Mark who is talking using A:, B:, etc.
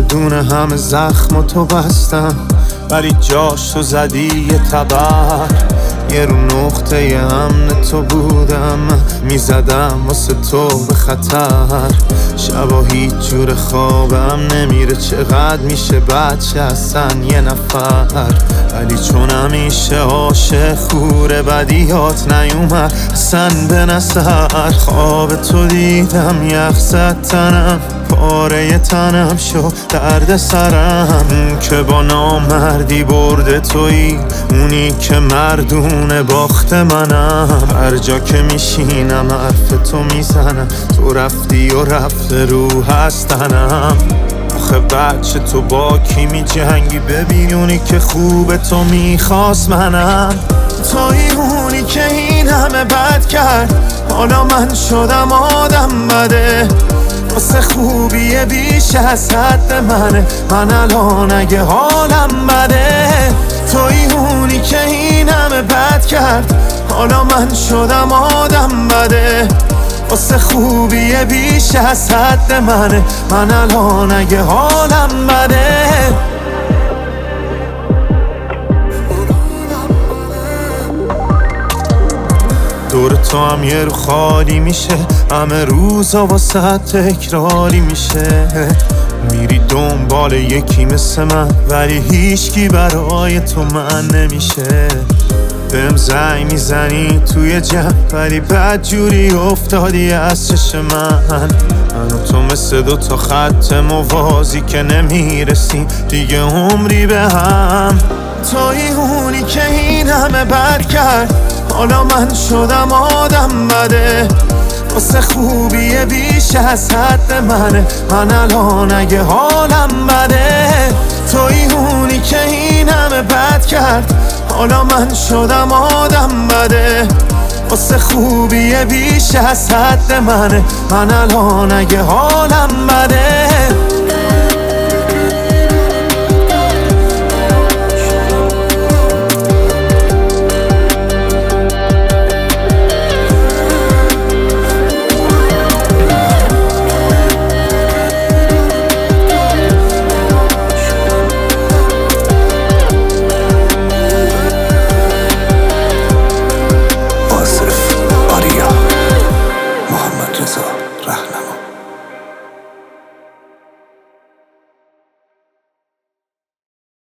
A: دونه همه زخم تو بستم، ولی جاش تو زدی یه تبر. یه رو نقطه امن تو بودم، میزدم واسه تو به خطر. شبا هیچ جور خوابم نمیره، چقدر میشه بچه اصلا یه نفر. ولی چون همیشه عاشق خوره، بدیات نیومد اصلا به نظر. خواب تو دیدم یخ زد تنم، پاره تنم شد درد سرم. که با نامردی برده تویی، اونی که مردونه باخت منم. هر جا که میشینم حرف تو میزنم، تو رفتی و رفته رو هستنم. آخه بچه تو با کی می جنگی؟ ببین اونی که خوب تو میخواست منم. توی اونی که این همه بد کرد، حالا من شدم آدم بده. واسه خوبیه بیش از حد منه، من الان اگه حالم بده. توی اونی که این همه بد کرد، حالا من شدم آدم بده. واسه خوبیه بیش از حد منه، من الان اگه حالم بده. دور تو هم یه رو خالی میشه، همه روزا واسه تکراری میشه. میری دنبال یکی مثل من، ولی هیچکی برای تو من نمیشه. بهم زنگ میزنی توی جمع، ولی بدجوری افتادی از چش من و تو مثل دوتا خط موازی که نمیرسیم دیگه عمری به هم. توی اونی که این همه بد کرد، حالا من شدم آدم بده. واسه خوبیه بیش از حد منه، من الان اگه حالم بده. توی اونی که این همه بد کرد، حالا من شدم آدم بده. واسه خوبیه بیش از حد منه، من الان اگه حالم بده.